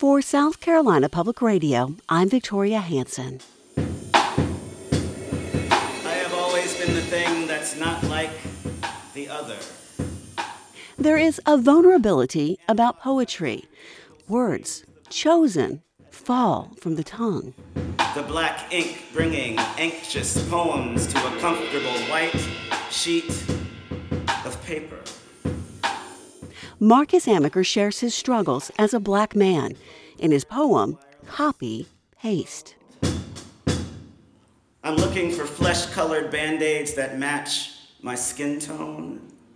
For South Carolina Public Radio, I'm Victoria Hanson. I have always been the thing that's not like the other. There is a vulnerability about poetry. Words chosen fall from the tongue. The black ink bringing anxious poems to a comfortable white sheet of paper. Marcus Amaker shares his struggles as a black man in his poem, Copy Paste. I'm looking for flesh-colored Band-Aids that match my skin tone.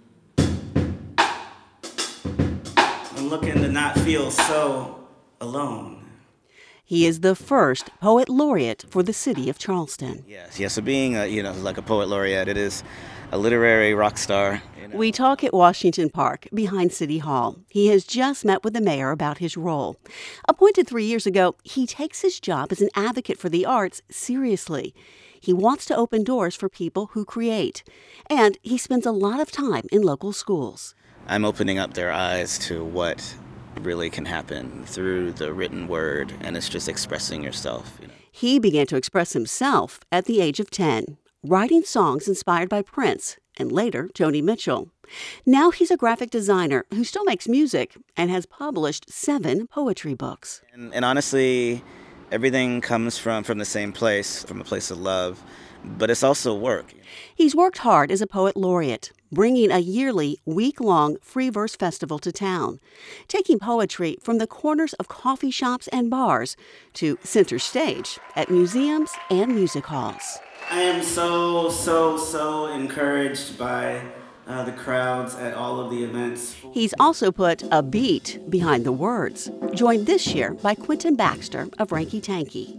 I'm looking to not feel so alone. He is the first poet laureate for the city of Charleston. Yes. So being like a poet laureate, it is a literary rock star. We talk at Washington Park behind City Hall. He has just met with the mayor about his role. Appointed 3 years ago, he takes his job as an advocate for the arts seriously. He wants to open doors for people who create. And he spends a lot of time in local schools. I'm opening up their eyes to what really can happen through the written word, and it's just expressing yourself. He began to express himself at the age of 10, writing songs inspired by Prince and later Joni Mitchell. Now he's a graphic designer who still makes music and has published 7 poetry books. And honestly, everything comes from the same place, from a place of love, but it's also work. He's worked hard as a poet laureate, bringing a yearly, week-long free verse festival to town, taking poetry from the corners of coffee shops and bars to center stage at museums and music halls. I am so encouraged by the crowds at all of the events. He's also put a beat behind the words, joined this year by Quentin Baxter of Ranky Tanky.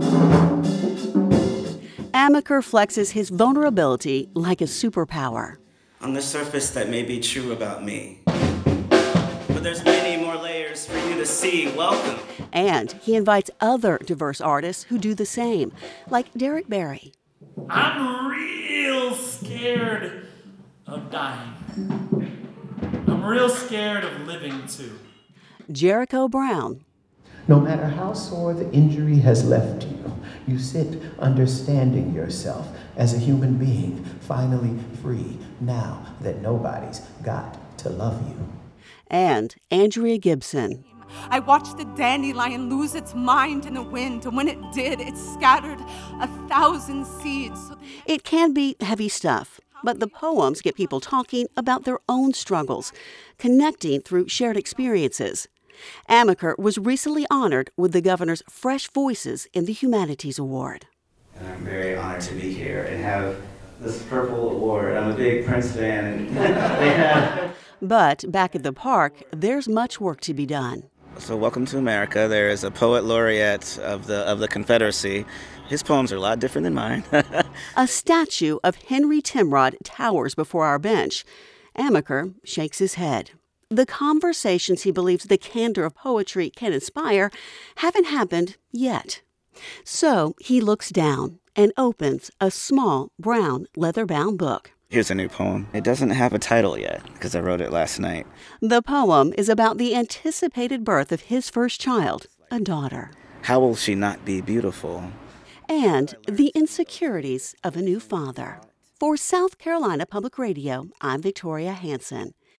Amaker flexes his vulnerability like a superpower. On the surface, that may be true about me. But there's many more layers for you to see. Welcome. And he invites other diverse artists who do the same, like Derek Barry. I'm real scared of dying. I'm real scared of living too. Jericho Brown. No matter how sore the injury has left you, you sit understanding yourself as a human being, finally free now that nobody's got to love you. And Andrea Gibson. I watched the dandelion lose its mind in the wind, and when it did, it scattered 1,000 seeds. It can be heavy stuff, but the poems get people talking about their own struggles, connecting through shared experiences. Amaker was recently honored with the governor's Fresh Voices in the Humanities Award. And I'm very honored to be here and have this purple award. I'm a big Prince fan, and they have. But back at the park, there's much work to be done. So welcome to America. There is a poet laureate of the Confederacy. His poems are a lot different than mine. A statue of Henry Timrod towers before our bench. Amaker shakes his head. The conversations he believes the candor of poetry can inspire haven't happened yet. So he looks down and opens a small brown leather-bound book. Here's a new poem. It doesn't have a title yet because I wrote it last night. The poem is about the anticipated birth of his first child, a daughter. How will she not be beautiful? And the insecurities of a new father. For South Carolina Public Radio, I'm Victoria Hanson.